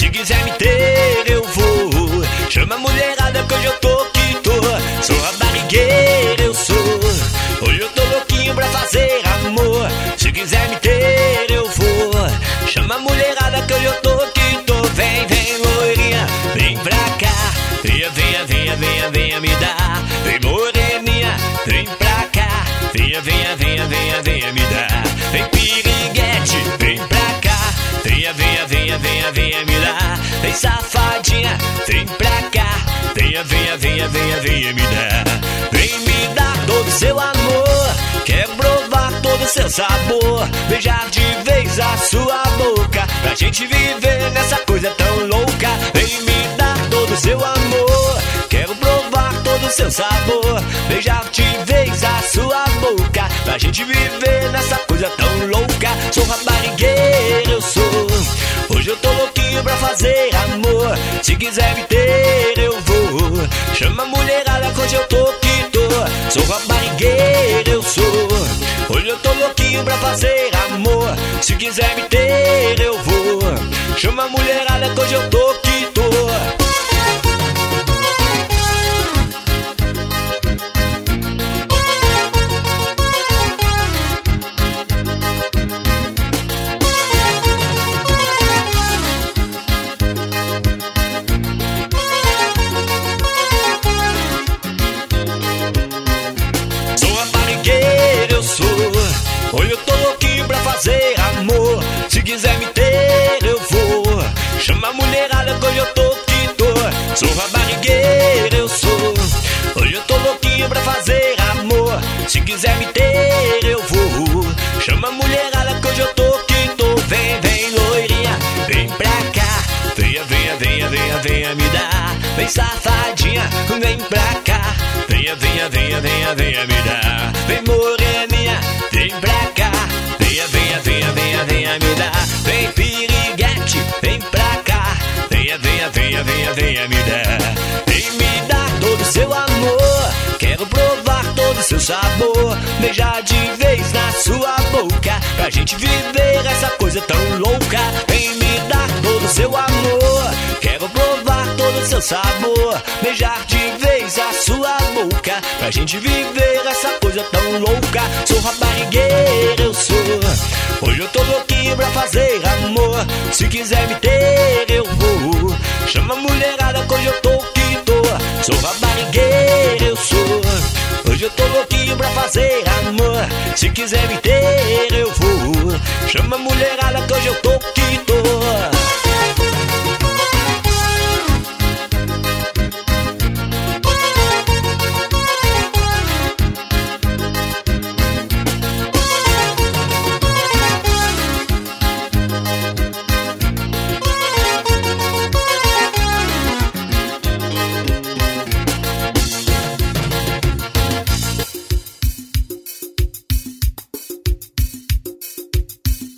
Se quiser me ter, eu vou. Chama a mulherada que hoje eu tô que tô. Sou rabarigueira, eu sou. Hoje eu tô louquinho pra fazer amor. Se quiser me ter, eu vou. Chama a mulherada que hoje eu tô que tô. Vem, vem, loirinha, vem pra cá. Venha, venha, venha, venha, venha me dar. Vem, moreninha, vem pra cá. Venha, venha, venha, venha, venha me dar. Vem, piriguete, vem pra cá. Venha, venha, venha, venha, venha me dar. Vem, safadinha, vem pra cá. Venha, venha, venha, venha, venha me dar. Vem me dar todo o seu amor. Quero provar todo o seu sabor. Beijar de vez a sua boca, pra gente viver nessa coisa tão louca. Vem me dar todo o seu amor. Quero provar todo o seu sabor. Beijar de vez a sua boca, pra gente viver nessa coisa tão louca. Sou rabarigueiro, eu sou. Hoje eu tô louquinho pra fazer amor. Se quiser me ter, eu vou. Chama a mulherada que hoje eu tô que tô. Sou rabarigueiro, eu sou. Hoje eu tô louquinho pra fazer amor. Se quiser me ter, eu vou. Chama a mulherada que hoje eu tô que tô. Hoje eu tô louquinho pra fazer amor. Se quiser me ter, eu vou. Chama a mulherada que hoje eu tô que tô. Sou rabarigueiro, eu sou. Hoje eu tô louquinho pra fazer amor. Se quiser me ter, eu vou. Chama a mulherada que hoje eu tô que tô. Vem, vem, loirinha, vem pra cá. Venha, venha, venha, venha, venha me dar. Vem, safadinha, vem pra cá. Venha, venha, venha, venha, venha me dar. Vem, moreninha, vem pra cá. Venha, venha, venha, venha, venha me dar. Vem, piriguete, vem pra cá. Venha, venha, venha, venha, venha me dar. Vem me dar todo o seu amor. Quero provar todo o seu sabor. Beijar de vez na sua boca, pra gente viver essa coisa tão louca. Vem me dar todo o seu amor. Quero provar todo o seu sabor. Beijar de vez a sua boca, pra gente viver essa coisa tão louca. Sou rabarigueiro, eu sou. Hoje eu tô louquinho pra fazer amor. Se quiser me ter, eu vou. Chama a mulherada que hoje eu tô que tô. Sou rabarigueiro, eu sou. Hoje eu tô louquinho pra fazer amor. Se quiser me ter, eu vou. Chama a mulherada que hoje eu tô